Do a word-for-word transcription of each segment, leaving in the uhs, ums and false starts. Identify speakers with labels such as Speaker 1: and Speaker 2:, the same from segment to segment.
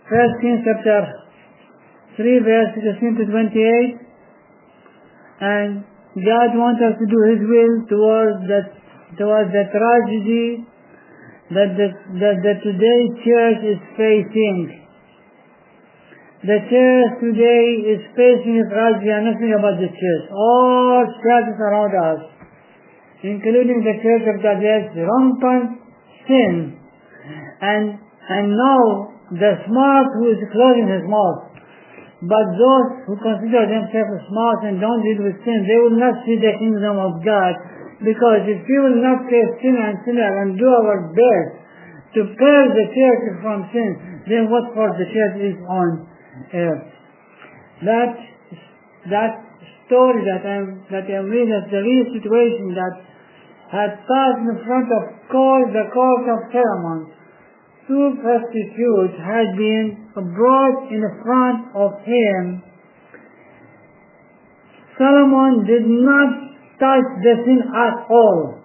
Speaker 1: First Kings chapter three, verse sixteen to twenty-eight. And God wants us to do His will towards that, towards the tragedy that the, that the today church is facing. The church today is facing a tragedy, and nothing about the church. All churches around us, including the church of God, there's rampant sin. And and now the smart who is closing his mouth. But those who consider themselves smart and don't deal with sin, they will not see the kingdom of God. Because if we will not face sin and sinner and do our best to purge the church from sin, then what for the church is on earth? That that story that I'm that I'm reading is the real situation that had passed in front of court, the court of Solomon. Two prostitutes had been brought in front of him. Solomon did not touch the sin at all,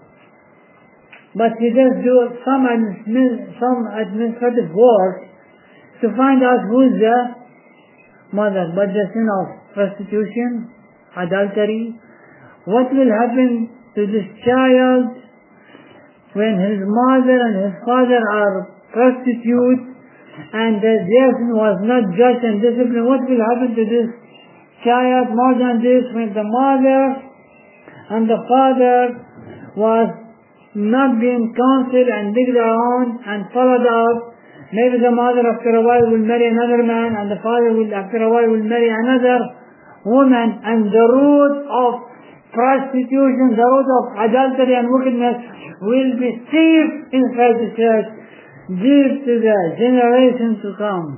Speaker 1: but he just do some administ- some administrative work to find out who is the mother. But the sin of prostitution, adultery, what will happen to this child when his mother and his father are prostitutes and their sin was not judged and disciplined? What will happen to this child? More than this, when the mother and the father was not being counseled and digged around and followed out, maybe the mother after a while will marry another man and the father will after a while will marry another woman, and the root of prostitution, the root of adultery and wickedness will be seeped inside the church, deep to the generation to come.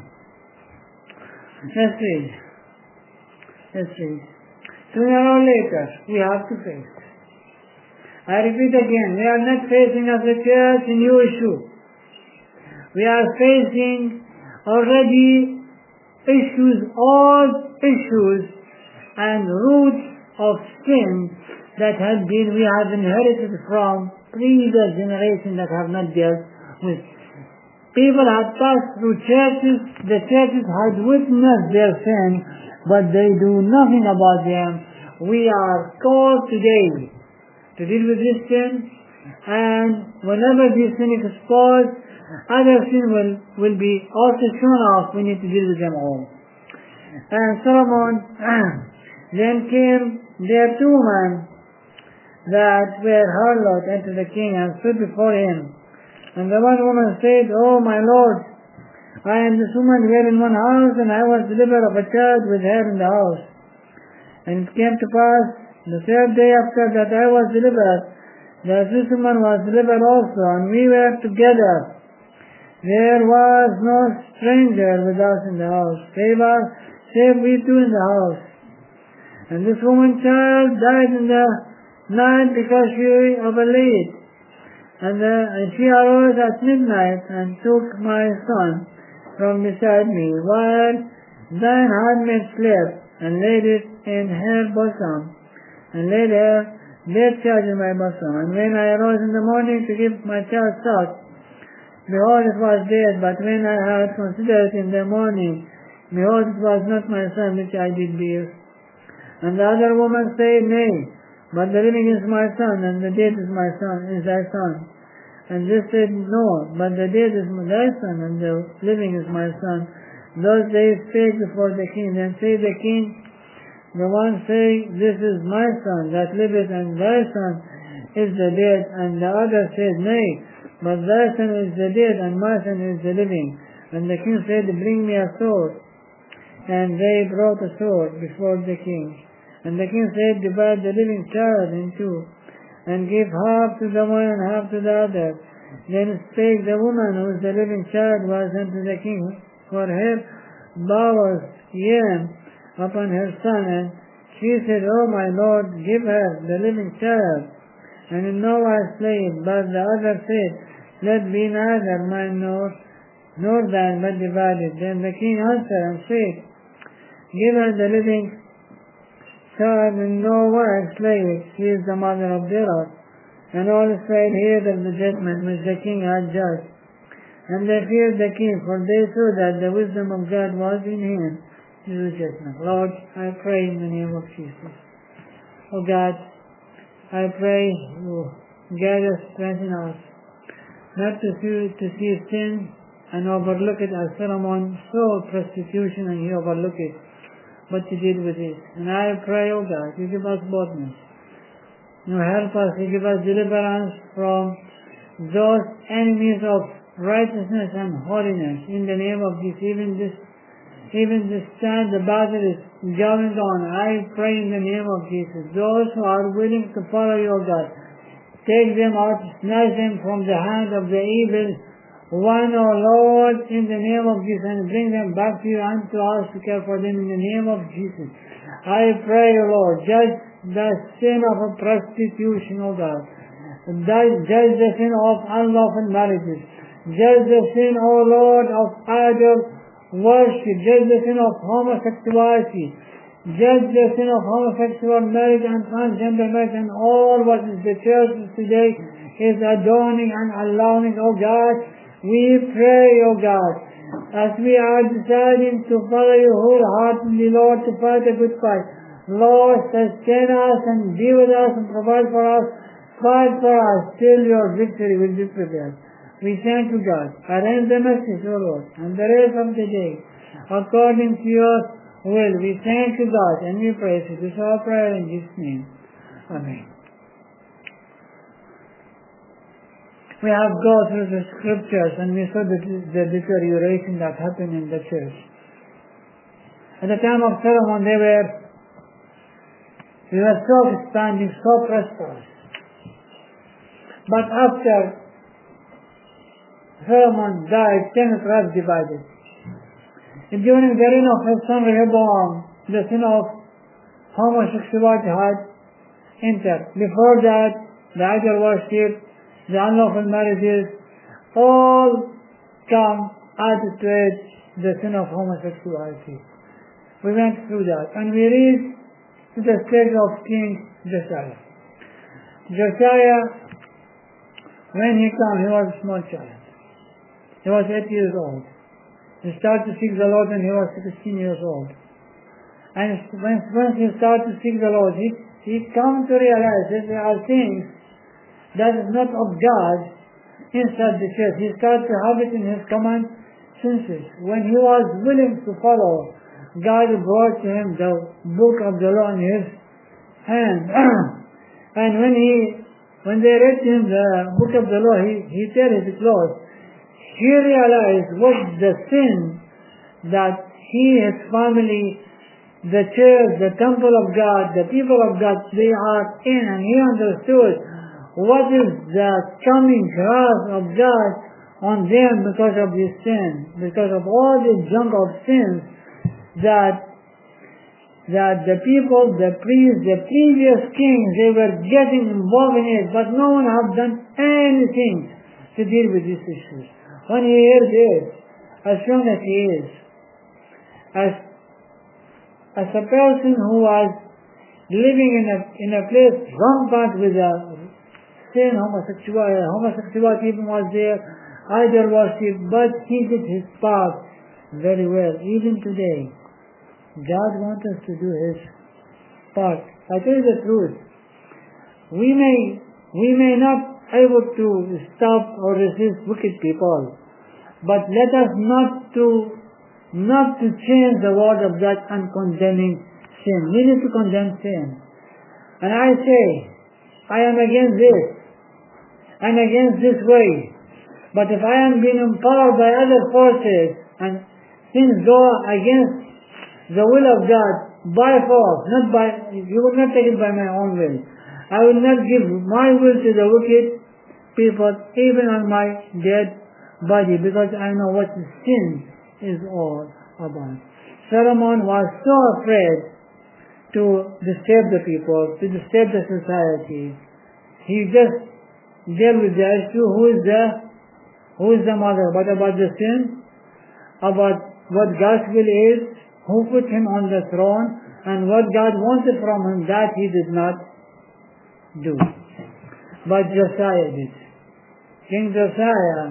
Speaker 1: Let's read. Let's read. Sooner or later, we have to face. I repeat again, we are not facing as a church a new issue. We are facing already issues, old issues and roots of sin that have been, we have inherited from previous generations that have not dealt with. People have passed through churches, the churches had witnessed their sin, but they do nothing about them. We are called today to deal with this sin, and whenever this sin is exposed, other sin will, will be also shown off. We need to deal with them all. And Solomon then came there two men that were harlot unto the king and stood before him. And the one woman said, "Oh my lord, I am this woman here in one house, and I was delivered of a child with her in the house. And it came to pass the third day after that I was delivered, that this woman was delivered also, and we were together. There was no stranger with us in the house, save us, save we two in the house. And this woman's child died in the night because she overlaid. And, uh, and she arose at midnight and took my son from beside me, while thine handmaid slept, and laid it in her bosom, and laid her dead child in my bosom. And when I arose in the morning to give my child suck, behold, it was dead. But when I had considered it in the morning, behold, it was not my son which I did bear. And the other woman said, Nay, but the living is my son, and the dead is my son, is thy son. And this said, No, but the dead is thy son, and the living is my son. Thus they spake before the king. Then said the king, the one saying, This is my son that liveth, and thy son is the dead. And the other said, Nay, but thy son is the dead, and my son is the living. And the king said, Bring me a sword. And they brought a sword before the king. And the king said, Divide the living child in two, and give half to the one and half to the other. Then spake the woman whose the living child was unto the king, for her bowels yearned upon her son. And she said, O my lord, give her the living child, and in no wise slay it. But the other said, Let be neither mine nor, nor thine, but divided. Then the king answered and said, Give her the living child, in no wise slay it. She is the mother of Deroth. And all Israel heard of the judgment which the king had judged. and they feared the king, for they saw that the wisdom of God was in him to do judgment. Lord, I pray in the name of Jesus. Oh God, I pray you guide us, strengthen us, not to see, to see sin and overlook it as Solomon saw prostitution and he overlooked it, but you did with it. And I pray, oh God, you give us boldness. You help us, you give us deliverance from those enemies of righteousness and holiness. In the name of Jesus, even this, even this time the battle is going on. I pray in the name of Jesus, those who are willing to follow your God, take them out, snatch them from the hand of the evil one, O Lord, in the name of Jesus, and bring them back to you and to us to care for them in the name of Jesus. I pray, O Lord, judge the sin of prostitution, O God. Judge the sin of unlawful marriages. Judge the sin, O Lord, of idol worship. Judge the sin of homosexuality. Judge the sin of homosexual marriage and transgender marriage and all what is the church today is adorning and allowing, O God. We pray, O God, as we are deciding to follow you wholeheartedly, Lord, to fight a good fight. Lord, sustain us and be with us and provide for us, fight for us till your victory will be prepared. We thank you, God. Arrange the message, O Lord, and the rest of the day, according to your will. We thank you, God, and we praise you. This is our prayer in Jesus' name. Amen. We have gone through the scriptures and we saw the, the deterioration that happened in the church. At the time of Solomon, they were, they were so expanding, so prosperous. But after Solomon died, ten tribes divided. And during the reign of his son Rehoboam, the sin of homosexuality had entered. Before that, the idol worship, the unlawful marriages, all come added to it, the sin of homosexuality. We went through that, and we reached to the stage of King Josiah. Josiah, when he came, he was a small child. He was eight years old. He started to seek the Lord when he was sixteen years old. And when, when he started to seek the Lord, he, he came to realize that there are things that is not of God inside the church. He started to have it in his common senses. When he was willing to follow, God brought to him the book of the law in his hand. And when he, when they read to him the book of the law, he, he tear his clothes. He realized what the sin that he, his family, the church, the temple of God, the people of God, they are in, and he understood what is the coming wrath of God on them because of this sin, because of all the junk of sins that that the people, the priests, the previous kings, they were getting involved in it, but no one have done anything to deal with these issues. When he hears this, as young as he is, as as a person who was living in a in a place rampant with a sin, homosexuality, homosexuality even was there, idol worship, but he did his part very well. Even today, God wants us to do his part. I tell you the truth, we may we may not able to stop or resist wicked people, but let us not to not to change the word of God and condemning sin. We need to condemn sin. And I say, I am against this. I'm against this way. But if I am being empowered by other forces and things go against the will of God by force, not by, you will not take it by my own will. I will not give my will to the wicked people, even on my dead body, because I know what sin is all about. Solomon was so afraid to disturb the people, to disturb the society. He just dealt with the issue, who is the who is the mother, but about the sin, about what God's will is, who put him on the throne, and what God wanted from him, that he did not do. But Josiah did. King Josiah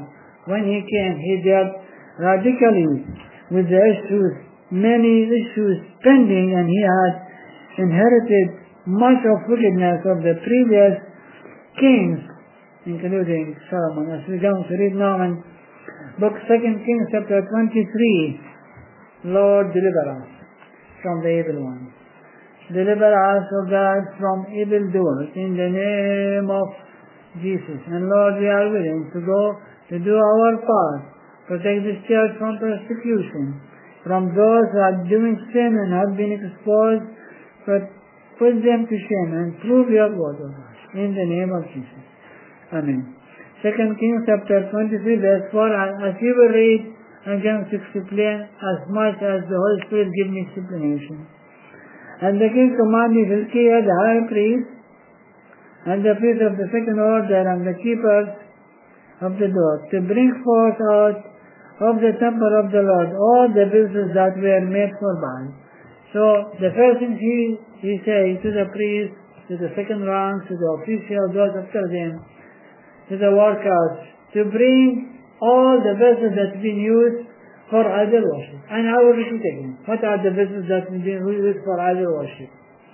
Speaker 1: when he came, he dealt radically with the issues, many issues pending, and he had inherited much of wickedness of the previous kings, including Solomon. As we're going to read now in book Second Kings chapter twenty-three, Lord, deliver us from the evil one. Deliver us, O God, from evildoers in the name of Jesus. And Lord, we are willing to go to do our part, protect this church from persecution, from those who are doing sin and have been exposed, but put them to shame and prove your word, O God, in the name of Jesus. Amen. Second Kings chapter twenty-three, verse four, as you will read, I'm going to explain as much as the Holy Spirit gives me explanation. And the king commanded Hilkiah the high priest, and the priest of the second order, and the keepers of the door, to bring forth out of the temple of the Lord all the vessels that were made for Baal. So the first thing he, he said to the priest, to the second rank, to the officials, those after them, to the workers, to bring all the vessels that have been used for idol worship. And I will repeat again. What are the vessels that have been used for idol worship?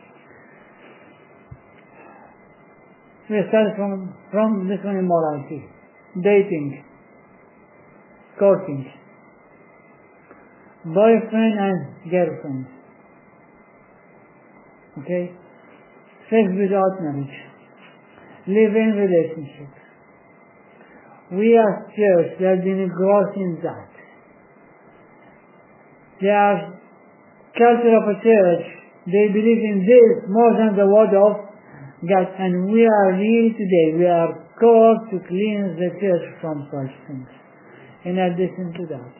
Speaker 1: We start from, from this one, immorality, dating, courting, boyfriend and girlfriend, okay, sex without marriage, live-in relationships. We as church, we have been engrossed in that. Their culture of a church, they believe in this more than the word of God, and we are really today, we are called to cleanse the church from such things. In addition to that,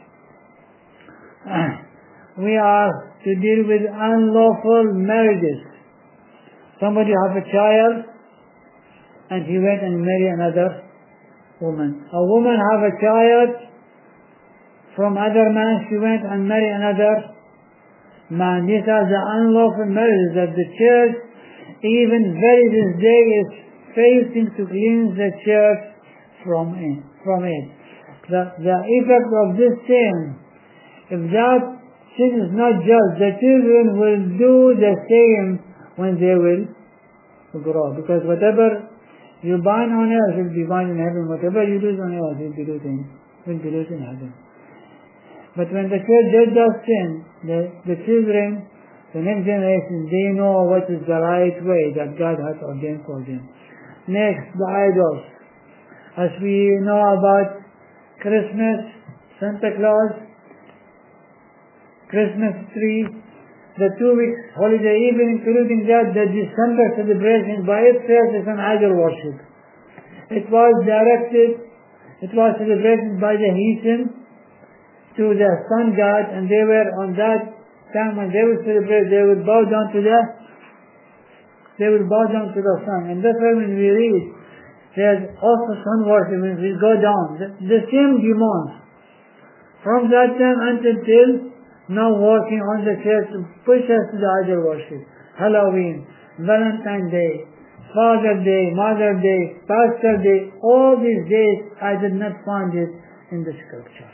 Speaker 1: we are to deal with unlawful marriages. Somebody have a child, and he went and married another woman. A woman have a child from other man, she went and married another man. These are the unlawful marriages that the church, even very this day, is facing to cleanse the church from it. From it. The, the effect of this sin, if that sin is not just, the children will do the same when they will grow. Because whatever you bind on earth will be bound in heaven. Whatever you lose on earth will be loosed in, will be loosed in heaven. But when the church does that sin, the, the children, the next generation, they know what is the right way that God has ordained for them. Next, the idols. As we know about Christmas, Santa Claus, Christmas tree, the two weeks holiday, even including that, the December celebration by itself is an idol worship. It was directed, it was celebrated by the heathen to the sun god, and they were on that time when they would celebrate, they would bow down to the, they would bow down to the sun. And that's why when we read, there's also sun worship, when we go down, the, the same demons, from that time until till now working on the church to push us to the idol worship. Halloween, Valentine's Day, Father's Day, Mother's Day, Pastor Day, all these days I did not find it in the scriptures.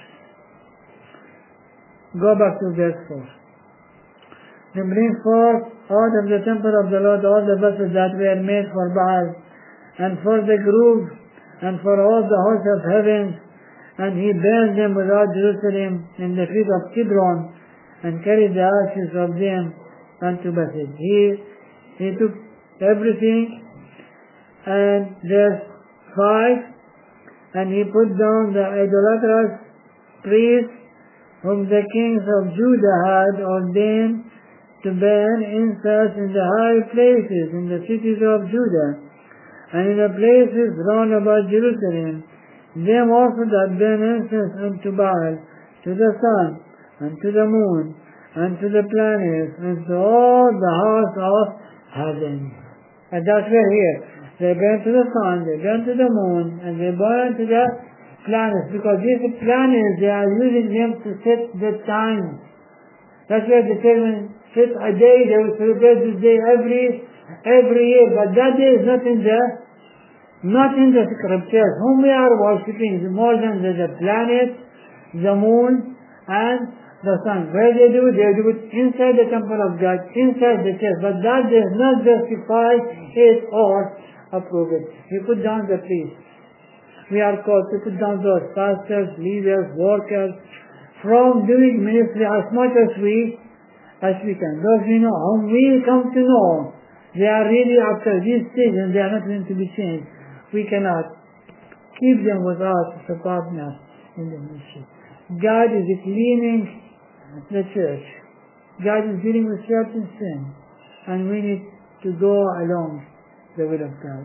Speaker 1: Go back to verse four. Then bring forth out of the temple of the Lord all the vessels that were made for Baal, and for the grove, and for all the hosts of heaven, and he burned them without Jerusalem in the field of Kidron, and carried the ashes of them unto Bethel. He, he took everything, and verse five, and he put down the idolatrous priests whom the kings of Judah had ordained to burn incense in the high places in the cities of Judah, and in the places round about Jerusalem, them also that burn incense unto Baal, to the sun, and to the moon, and to the planets, and to all the house of heaven. And that's where here, they burn to the sun, they burn to the moon, and they burn to the planets, because these planets, they are using them to set the time. That's why the children set a day, they will celebrate this day every every year, but that day is not in the not in the scriptures. Whom we are worshipping is more than the, the planet, the moon, and the sun. Where they do it, they do it inside the temple of God, inside the church. But that does not justify it or approve it. We put down the priests. We are called to put down those pastors, leaders, workers, from doing ministry as much as we as we can. Those we know, whom we come to know, they are really after this stage and they are not going to be changed. We cannot keep them with us as a partner in the ministry. God is cleaning the church. God is dealing with certain sin, and we need to go along the will of God.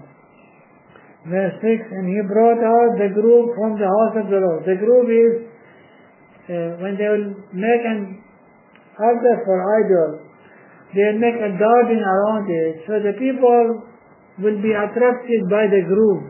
Speaker 1: Verse six, and he brought out the group from the house of the Lord. The group is uh, when they will make an altar for idol, they will make a garden around it, so the people will be attracted by the group.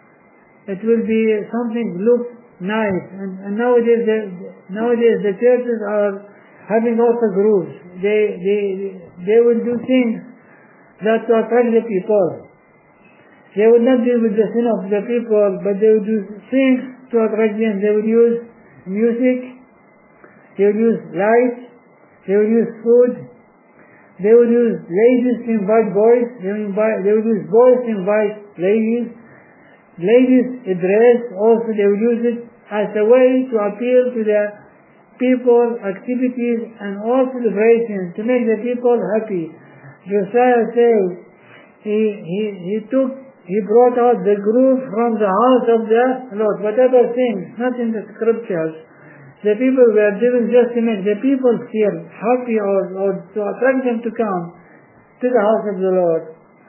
Speaker 1: It will be something look nice, and, and nowadays the, nowadays the churches are having also groups. They they they will do things that to attract the people. They would not deal with the sin of the people, but they would do things to attract them. They would use music, they would use light, they would use food, they would use ladies to invite boys, they would, invite, they would use boys to invite ladies, ladies dress also, they would use it as a way to appeal to the people, activities, and all celebrations, to make the people happy. Josiah says, he, he, he took He brought out the group from the house of the Lord. Whatever things, not in the scriptures, the people were doing just to make the people feel happy or, or to attract them to come to the house of the Lord.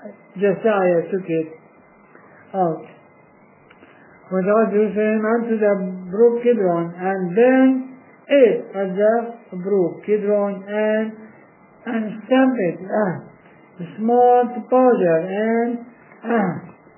Speaker 1: Josiah took it out. Without Jerusalem unto the brook Kidron, and then ate at the brook Kidron, and and stamped it, ah, small powder, and ah,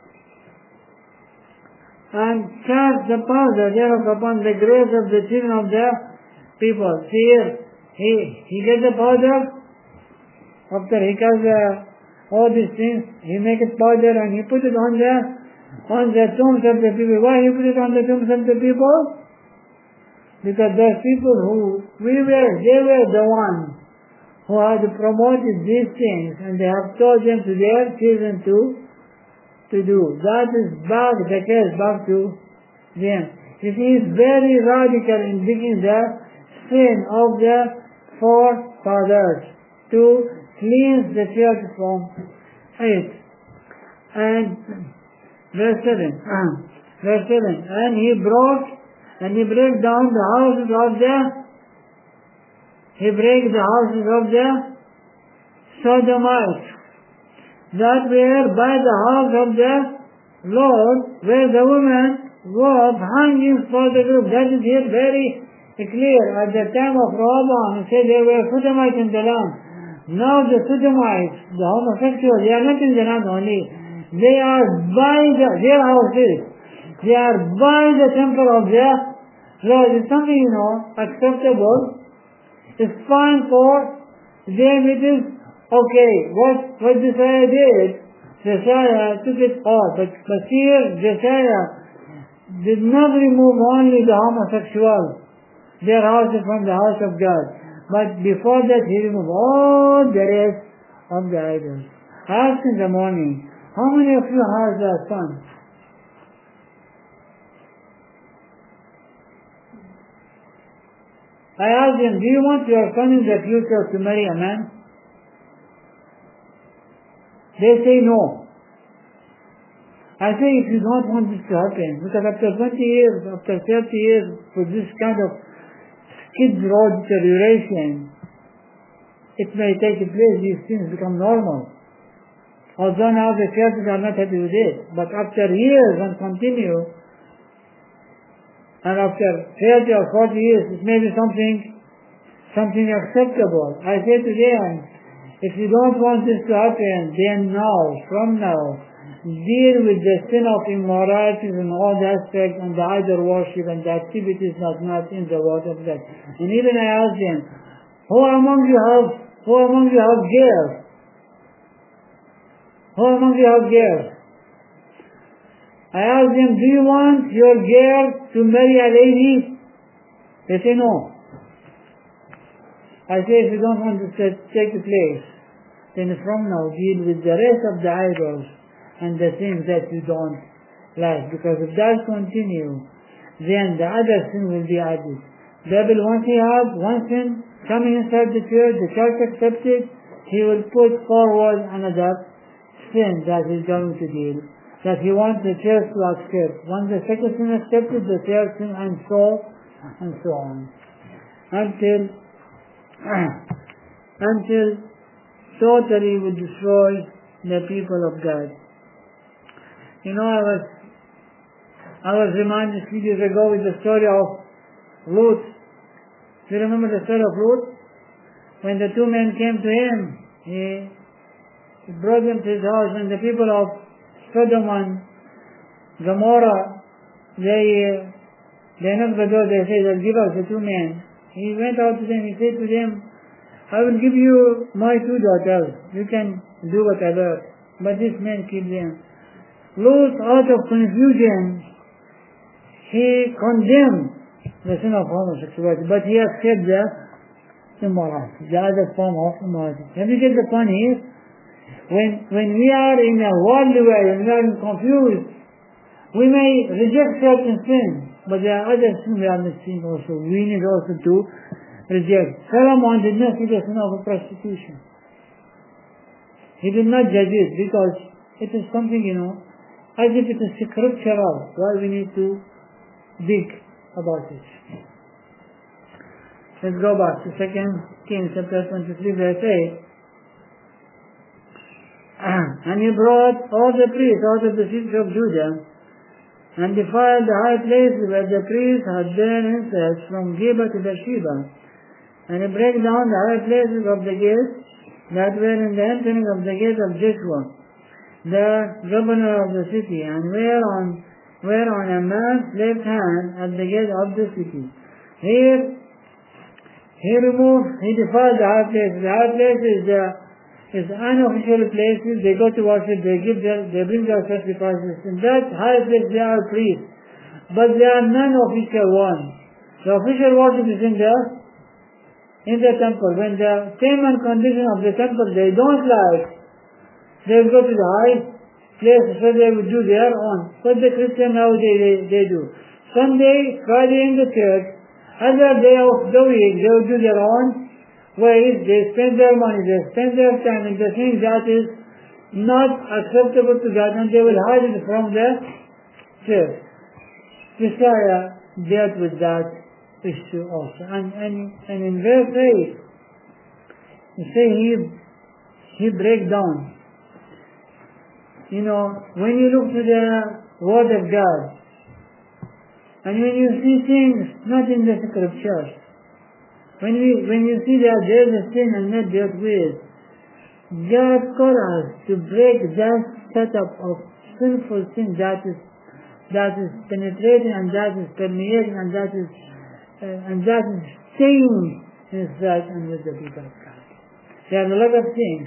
Speaker 1: and cast the powder thereof upon the graves of the children of the people. See here, he, he gets the powder, after he cast the, all these things, he make it powder and he put it on the, on the tombs of the people. Why he put it on the tombs of the people? Because those people who, we were, they were the ones who had promoted these things, and they have told them to their children to to do. That is back, the case back to them. It is very radical in bringing the sin of the forefathers to cleanse the church from it. And verse seven, uh, verse seven, and he brought, and he break down the houses of the, he break the houses of the Sodomites, that were by the house of the Lord, where the women wove hangings for the group. That is here very clear. At the time of Rehoboam, he said there were Sodomites in the land. Now the Sodomites, the homosexuals, they are not in the land only. They are by the, their houses. They are by the temple of the Lord. It's something, you know, acceptable. It's fine for them. It is okay. What, what Josiah did, Josiah took it off. But, but here, Josiah did not remove only the homosexuals, their houses from the house of God. But before that, he removed all the rest of the idols. Ask in the morning, how many of you have a son? I asked him, do you want your son in the future to marry a man? They say no. I say if you don't want this to happen, because after twenty years, after thirty years, with this kind of skid row deterioration, it may take place, these things become normal. Although now the churches are not happy with it, but after years and continue, and after thirty or forty years, it may be something, something acceptable. I say to them, if you don't want this to happen, then now, from now, deal with the sin of immorality in all the aspects, and the idol worship and the activities not not in the word of God. And even I ask them, who among you have, who among you have girls? Who among you have girls? I asked them, do you want your girl to marry a lady? They say no. I say, if you don't want to take the place, then from now deal with the rest of the idols and the things that you don't like. Because if that continue, then the other sin will be added. Devil, once he has one sin coming inside the church, the church accepts it, he will put forward another sin that he's going to deal, that he wants the church to accept. Once the second sin accepted, the third sin, and so and so on, until until totally will destroy the people of God. You know, I was I was reminded a few years ago with the story of Lut. Do you remember the story of Lut? When the two men came to him, he, he brought them to his house, and the people of Sodom and Gomorrah, they uh, they knocked the door, they said, give us the two men. He went out to them, he said to them, I will give you my two daughters, you can do whatever. But this man killed them. Lut, out of confusion, he condemned the sin of homosexuality, but he accepted the immorality, the other form of immorality. Have you get the point here? When, when we are in a worldly way, when we are confused, we may reject certain sins, but there are other sins we are missing also. We need also to reject. Solomon did not see the sin of prostitution. He did not judge it because it is something, you know, as if it is scriptural. Why we need to dig about it. Let's go back to Second Kings chapter twenty-three verse eight. And he brought all the priests out of the cities of Judah and defiled the high places where the priests had burned incense from Geba to Beersheba. And he brake down the high places of the gates that were in the entering of the gate of Joshua, the governor of the city, and where on where on a man's left hand at the gate of the city. Here he removed, he defiled the high places. The high places is the is unofficial places. They go to worship, they give their, they bring their sacrifices. In that high place they are priests, but they are non-official ones. The official worship is in the in the temple. When the term and condition of the temple they don't like, they will go to the high place, so they will do their own. What the Christian nowadays they, they do. Sunday, Friday in the church, other day of the week they will do their own ways, they spend their money, they spend their time in the things that is not acceptable to God, and they will hide it from the church. Messiah dealt with that issue also. And, and, and in verse eight, you say he, he break down. You know, when you look to the Word of God, and when you see things not in the Scriptures, when we when you see that there is a sin and not dealt with, God calls us to break that setup of sinful sin that is that is penetrating and that is permeating and that is uh, and that is staying inside and with the people of God. There are a lot of things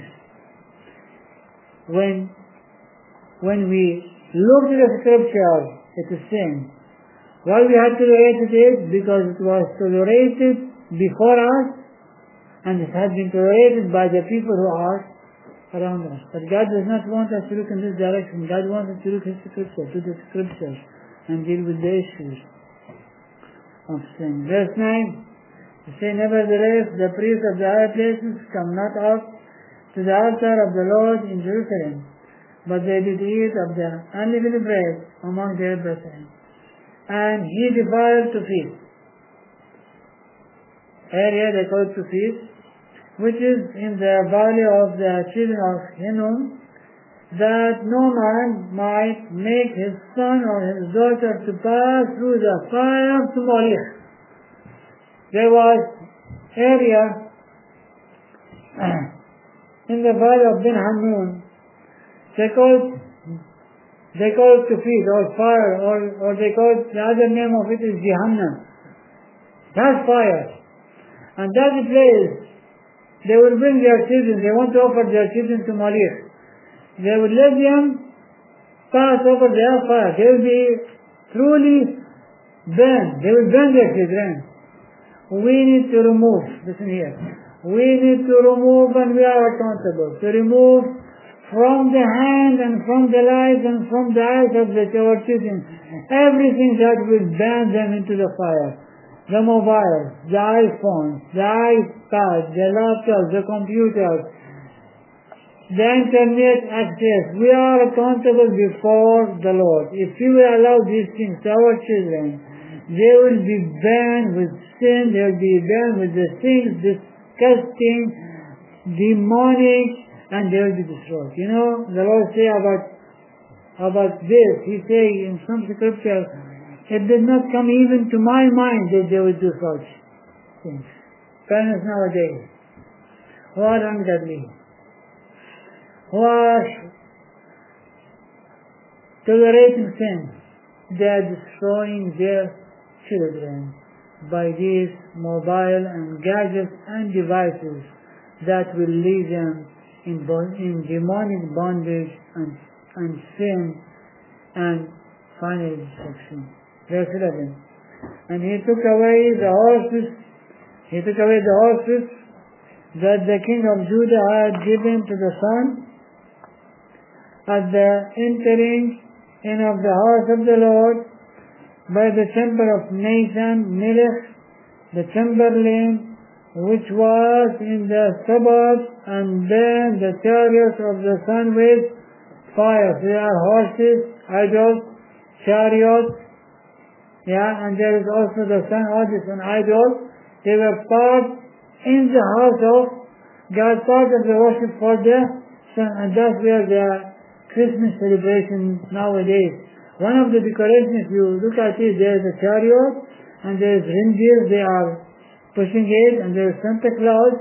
Speaker 1: when when we look to the Scripture, it is sin. Why we have tolerated it? Because it was tolerated before us, and it has been tolerated by the people who are around us. But God does not want us to look in this direction. God wants us to look at Scripture, to the Scriptures, and deal with the issues of sin. Verse nine, you say, nevertheless, the priests of the high places come not up to the altar of the Lord in Jerusalem, but they did eat of the unleavened bread among their brethren. And he defiled to feast. Area they call it to feast, which is in the valley of the children of Hinnom, that no man might make his son or his daughter to pass through the fire to Moloch. There was area in the valley of Ben Hanun, they call they call it to feast or fire, or, or they call it, the other name of it is Jehannam. That's fire. And that's the place they will bring their children, they want to offer their children to Moloch. They would let them pass over the fire. They will be truly burned. They will burn their children. We need to remove, listen here, we need to remove, and we are accountable, to remove from the hand and from the lives and from the eyes of the, our children everything that will burn them into the fire. The mobiles, the iPhones, the iPads, the laptops, the computers, the internet access. We are accountable before the Lord. If we will allow these things to our children, they will be burned with sin, they will be burned with the things disgusting, demonic, and they will be destroyed. You know, the Lord say about about this, He say in some scripture, it did not come even to my mind that they would do such things. Parents nowadays, who are ungodly, who are tolerating sin, they are destroying their children by these mobile and gadgets and devices that will lead them in, in demonic bondage and, and sin and final destruction. Verse eleven. And he took away the horses, he took away the horses that the king of Judah had given to the sun at the entering in of the house of the Lord by the chamber of Nathan Melech, the chamberlain, which was in the suburbs, and burned the chariots of the sun with fire. So there are horses, idols, chariots, yeah, and there is also the sun, all this an idol. They were part in the house of God, part of the worship for the sun, and that's where the Christmas celebration nowadays. One of the decorations, you look at it, there is a chariot, and there is reindeer, they are pushing it, and there is Santa Claus.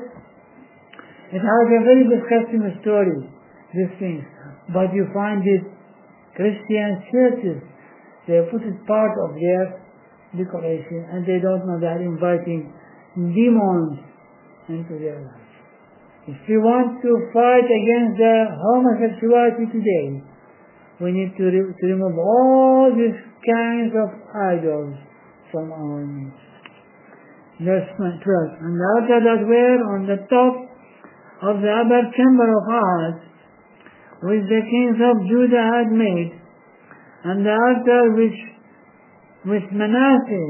Speaker 1: It has a very disgusting story, these things. But you find it, Christian churches, they put it part of their decoration, and they don't know they are inviting demons into their lives. If we want to fight against the homosexuality today, we need to, re- to remove all these kinds of idols from our midst. Verse twelve. And the altar that were on the top of the upper chamber of Ahaz, which the kings of Judah had made, and the altar which, which Manasseh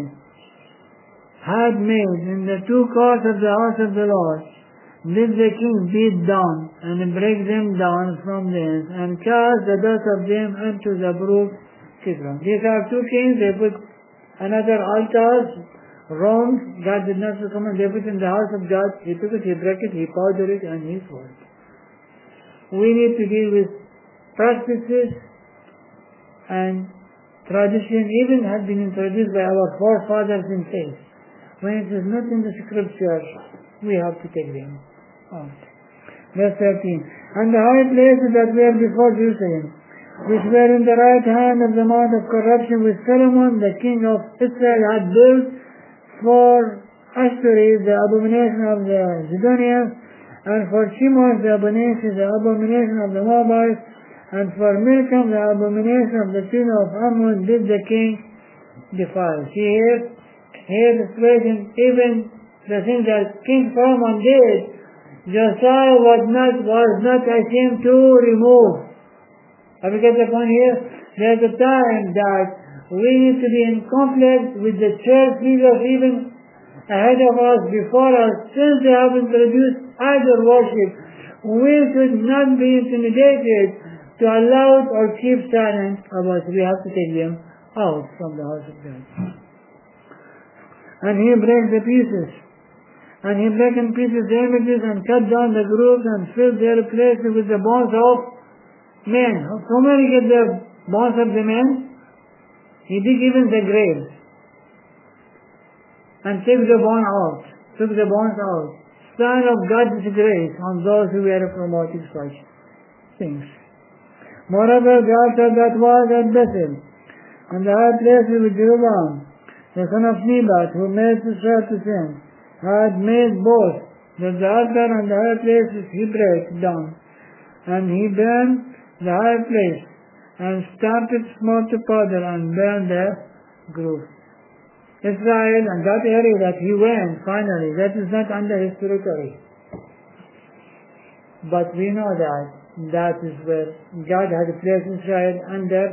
Speaker 1: had made in the two courts of the house of the Lord, did the king beat down, and break them down from thence, and cast the dust of them unto the brook Kidron. These are two kings, they put another altar, Rome, God did not recommend, they put in the house of God, he took it, he broke it, he powdered it, and he swore it. We need to deal with practices and tradition, even had been introduced by our forefathers in faith. When it is not in the scripture, we have to take them out. Verse thirteen. And the high places that were before Jerusalem, which were in the right hand of the mount of corruption, which Solomon, the king of Israel, had built for Ashtoreth, the abomination of the Zidonians, and for Chemosh, the abomination, the abomination of the Moabites, and for Milcom, the abomination of the children of Ammon, did the king defile. See here, here the situation, even the thing that King Solomon did, Josiah was not, was not ashamed to remove. Have you got the point here? There's a time that we need to be in conflict with the church leaders even ahead of us, before us, since they have introduced idol worship. We should not be intimidated to allow it or keep silent about it. We have to take them out from the house of God. And he breaks the pieces. And he broke in pieces the images and cut down the grooves and filled their places with the bones of men. From where he get the bones of the men? He dig even the graves and took the bone out, took the bones out. Sign of God's grace on those who were promoting such things. Moreover, the altar that was at Bethel, and the high places with Jeroboam, the son of Nebat, who made Israel to sin, had made both, that the altar and the high places he brake down, and he burned the high place, and stamped its mortar powder and burned the groves. Israel and that area that he went finally, that is not under his territory. But we know that that is where God had placed Israel under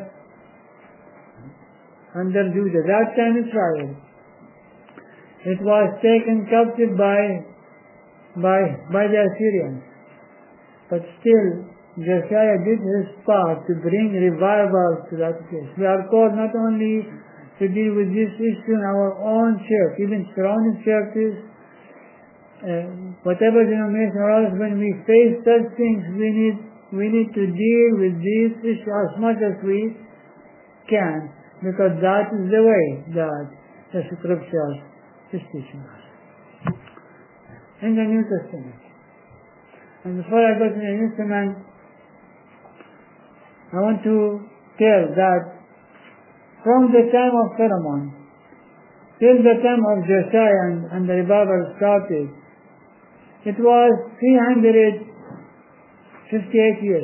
Speaker 1: under Judah. That time Israel, it was taken captive by by by the Assyrians. But still Josiah did his part to bring revival to that place. We are called not only to deal with this issue in our own church, even surrounding churches, uh, whatever denomination or else, when we face such things, we need we need to deal with these issues as much as we can, because that is the way that the Scriptures is teaching us. In the New Testament. And before I go to the New Testament, I want to tell that from the time of Solomon till the time of Josiah and, and the revival started, it was three hundred fifty-eight years.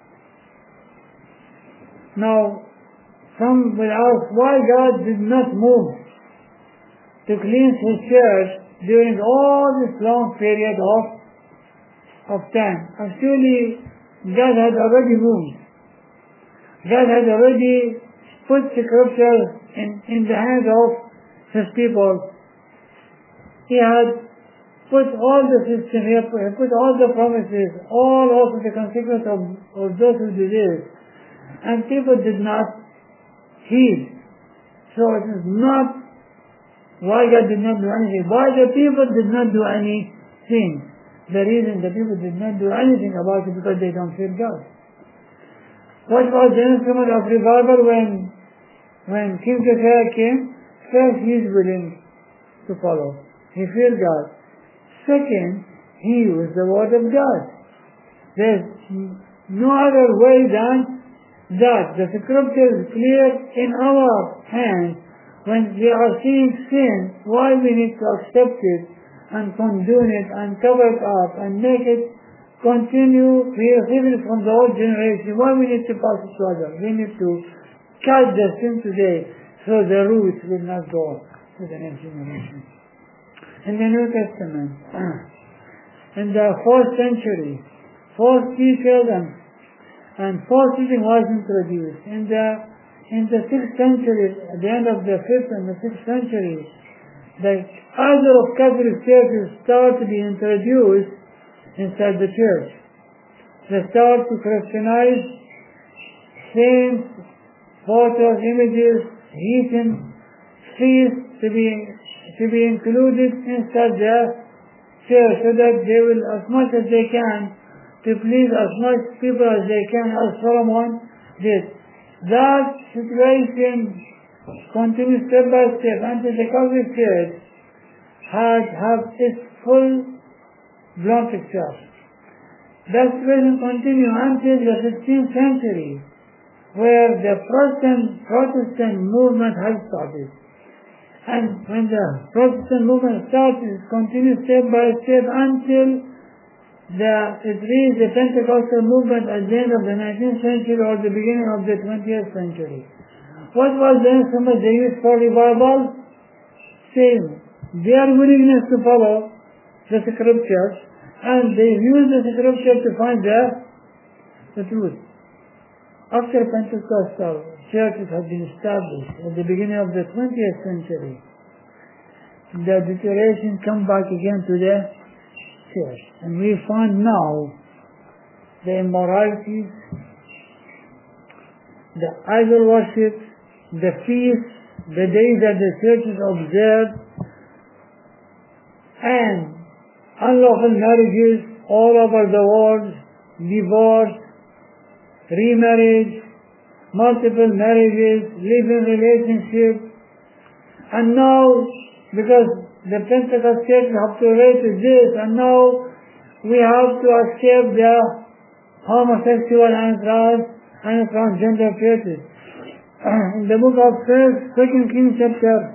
Speaker 1: Now, some will ask why God did not move to cleanse His church during all this long period of, of time. Actually, God had already moved. God had already put the Scriptures in, in the hands of His people. He had put all the system, He had put all the promises, all of the consequences of, of those who did it. And people did not heed. So it is not why God did not do anything. Why the people did not do anything. The reason the people did not do anything about it because they don't fear God. What was the instrument of revival when when King Josiah came? First, he is willing to follow. He feared God. Second, he used the word of God. There's no other way than that. The Scripture is clear in our hands. When we are seeing sin, why we need to accept it and condone it and cover it up and make it continue, we receive it from the old generation. Why we need to pass it to others? We need to cut the sin today so the roots will not go to the next generation. In the New Testament, in the fourth century, false teachers and, and false teaching was introduced. In the in the sixth century, at the end of the fifth and the sixth century, the order of Catholic churches started to be introduced inside the church. They start to Christianize saints, photos, images, heathen feasts to be to be included inside the church, so that they will, as much as they can, to please as much people as they can, as Solomon did. That situation continues step by step until the Catholic Church had have its full blown picture. That situation continued until the sixteenth century, where the Protestant Protestant movement has started. And when the Protestant movement started, it continued step by step until the, it reached the Pentecostal movement at the end of the nineteenth century or the beginning of the twentieth century. What was the instrument they used for revival? Same. Their willingness to follow the Scriptures, and they used the Scripture to find the, the truth. After Pentecostal churches had been established at the beginning of the twentieth century, the deterioration come back again to the church. And we find now the immoralities, the idol worship, the feasts, the days that the churches observe, and unlawful marriages all over the world, divorce, remarriage, multiple marriages, live-in relationships. And now, because the Pentecost church have to relate to this, and now we have to accept the homosexual and trans and transgender churches. In the book of First, Second Kings chapter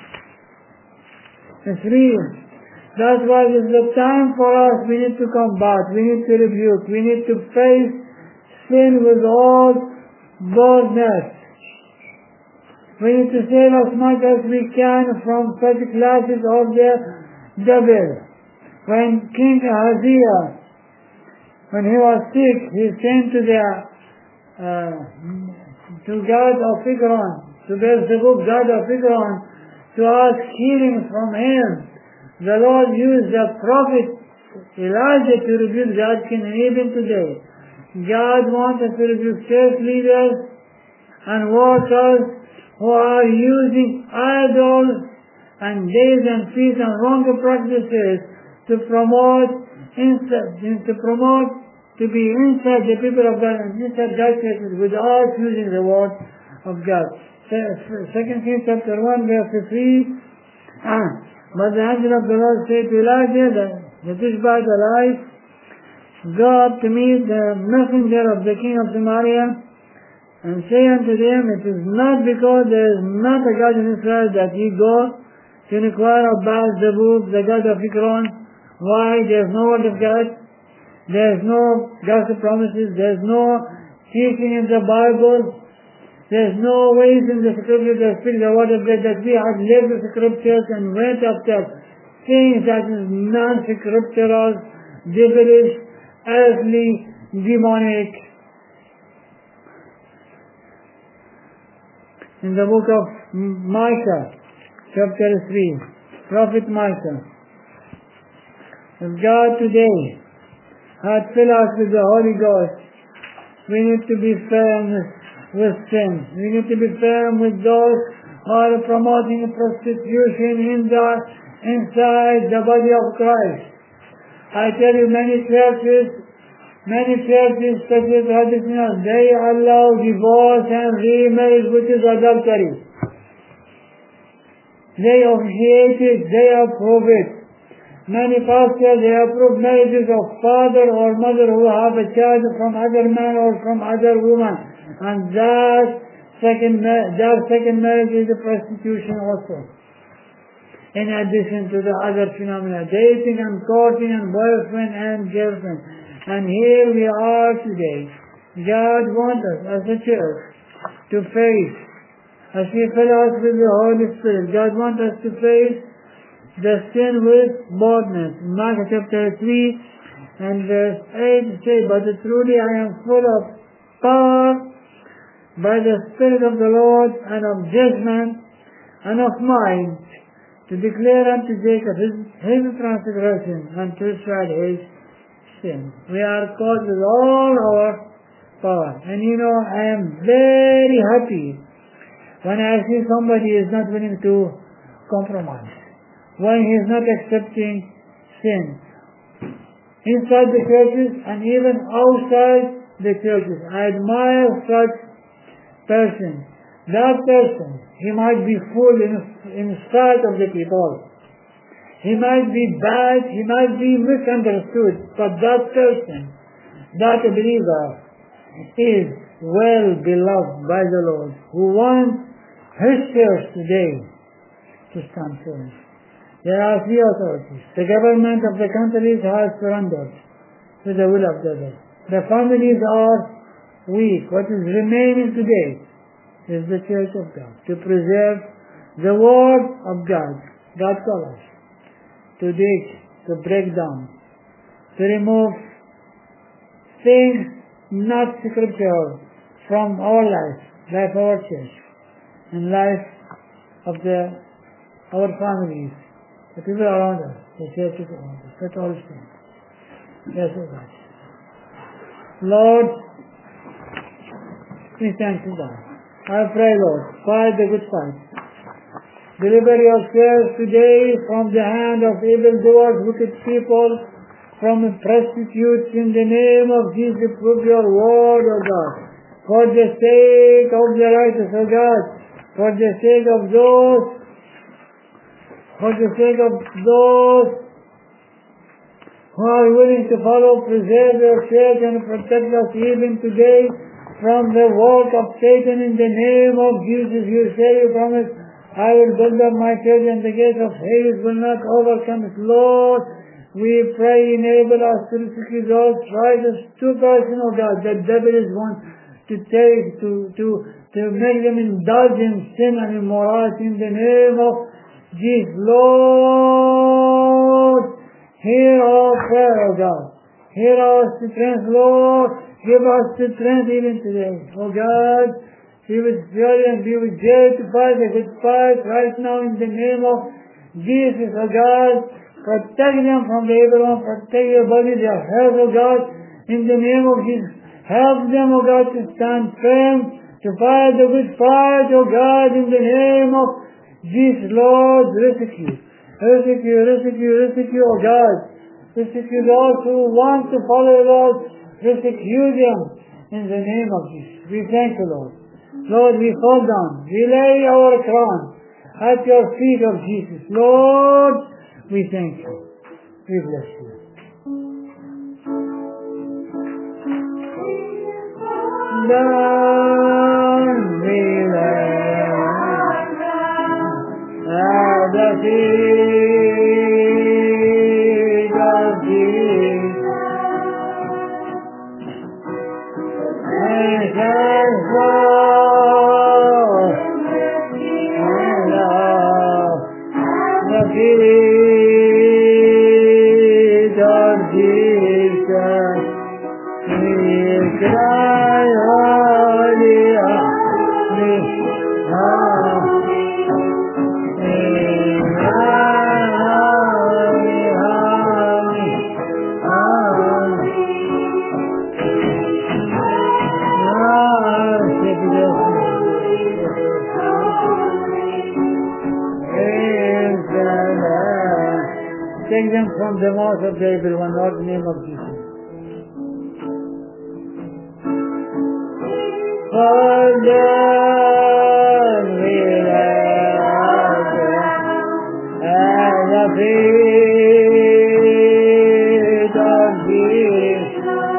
Speaker 1: three, that's why this is the time for us. We need to combat, we need to rebuke, we need to face sin with all boldness. We need to save as much as we can from such classes of the devil. When King Ahaziah, when he was sick, he came to the uh, to God of Ekron, to Beelzebub, God of Ekron, to ask healing from him. The Lord used the prophet Elijah to rebuke God's king, and even today, God wants us to rebuke church leaders and workers who are using idols and days and feasts and wrong practices to promote, inside, to promote, to be inside the people of God and inside God's churches without using the word of God. Second Kings chapter one, verse three. Ah, but the angel of the Lord said to Elijah, the Tishbite alive, go up to meet the messenger of the king of Samaria, and say unto them, it is not because there is not a God in Israel that ye go to inquire of Beelzebub, the God of Ekron. Why? There is no word of God. There is no God's promises. There is no teaching in the Bible. There is no ways in the scripture that speak the word of God, that we have left the scriptures and went after things that is non-scriptural, devilish, earthly, demonic. In the book of Micah, chapter three, Prophet Micah, if God today had filled us with the Holy Ghost, we need to be firm with sin. We need to be firm with those who are promoting prostitution in the, inside the body of Christ. I tell you, many churches, many churches, especially traditional, they allow divorce and remarriage, which is adultery. They officiate it, they approve it. Many pastors, they approve marriages of father or mother who have a child from other man or from other woman. And that second, that second marriage is a prostitution also. In addition to the other phenomena, dating and courting and boyfriend and girlfriend. And here we are today. God wants us as a church to face, as He fills us with the Holy Spirit, God wants us to face the sin with boldness. In Mark chapter three and verse eight say, but truly I am full of power by the Spirit of the Lord and of judgment and of mind to declare unto Jacob his, his transgression and to Israel his sin. We are called with all our power. And you know, I am very happy when I see somebody is not willing to compromise, when he is not accepting sin. Inside the churches and even outside the churches, I admire such person. That person, he might be full in, in sight of the people. He might be bad, he might be misunderstood, but that person, that believer, is well beloved by the Lord, who wants His church today to stand firm. There are three authorities. The government of the countries has surrendered to the will of the Lord. The families are weak. What is remaining today is the church of God, to preserve the word of God. God calls us to dig, to break down, to remove things not scriptural from our life, life of our church, and life of the our families, the people around us, the churches around us. That's all things. Yes, O God. Lord, we thank you, God. I pray, Lord, fight the good fight. Deliver yourselves today from the hand of evildoers, wicked people, from prostitutes in the name of Jesus. Prove your word, O God, for the sake of the righteous, O God, for the sake of those, for the sake of those who are willing to follow, preserve your church and protect us even today from the work of Satan in the name of Jesus. You say, you promise, I will build up my church and the gates of Hades will not overcome it. Lord, we pray, enable us to rescue those traitors to person, O God. The devil is one to take, to, to, to make them indulge in sin and immorality in the name of Jesus. Lord, hear our prayer, O God. Hear our strength, Lord. Give us strength even today. O God, be with joy and be with joy to fight a good fight right now in the name of Jesus, O God. Protect them from the evil one. Protect your body, their health, O God, in the name of Jesus. Help them, O God, to stand firm, to fight the good fight, O God, in the name of Jesus, Lord. Rescue, rescue, rescue, rescue, O God. Rescue those who want to follow the Lord. Rescue them in the name of Jesus. We thank you, Lord. Lord, we fall down. We lay our crown at your feet of Jesus. Lord, we thank you. We bless you. Down we lay at the feet of Jesus. And thank Lord and love the feet of Jesus. We cry, holy, holy, holy, holy, holy, take them from the mouth of the evil one, Lord, in the name of Jesus. For them we lay at the feet of Jesus.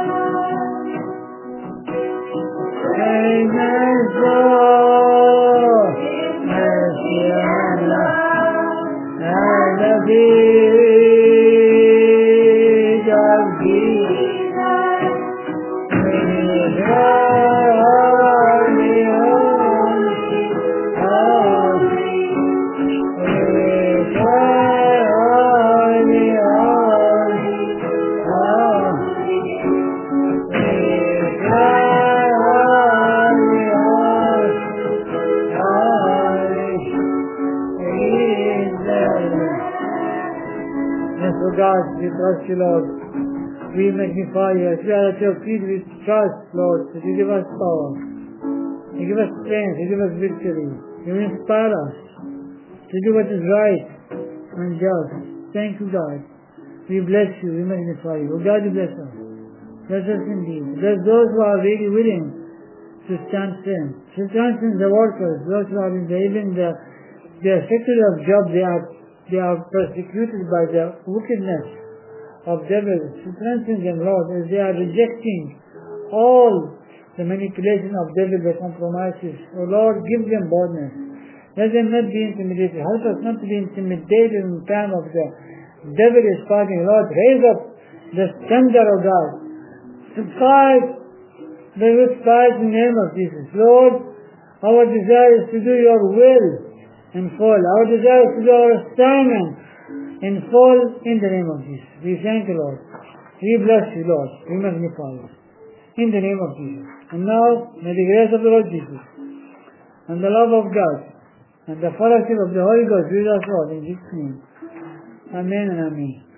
Speaker 1: Amen. For mercy and love at the feet of Jesus. We cry, holy, holy, we cry, holy, holy, holy, we cry, holy, holy, holy. Yes, O God, we trust you, Lord. We magnify you. As we are at your feet, we trust, Lord, that you give us power. You give us strength. You give us victory. You inspire us to do what is right and just. Thank you, God. We bless you. We magnify you. Oh, God, you bless us. Bless us indeed. Bless those who are really willing to stand firm. To strengthen the workers, those who are in the, even the, their sector of job, they are, they are persecuted by the wickedness of devils. To strengthen them, Lord, as they are rejecting all the manipulation of devil, the compromises. Oh Lord, give them boldness. Let them not be intimidated. Help us not to be intimidated in the time of the devil is fighting. Lord, raise up the standard of God to fight the good fight in the name of Jesus. Lord, our desire is to do your will in full. Our desire is to do our assignment in full in the name of Jesus. We thank you, Lord. We bless you, Lord. We magnify you. In the name of Jesus. And now, may the grace of the Lord Jesus and the love of God and the fellowship of the Holy Ghost be with us all in Jesus' name. Amen and amen.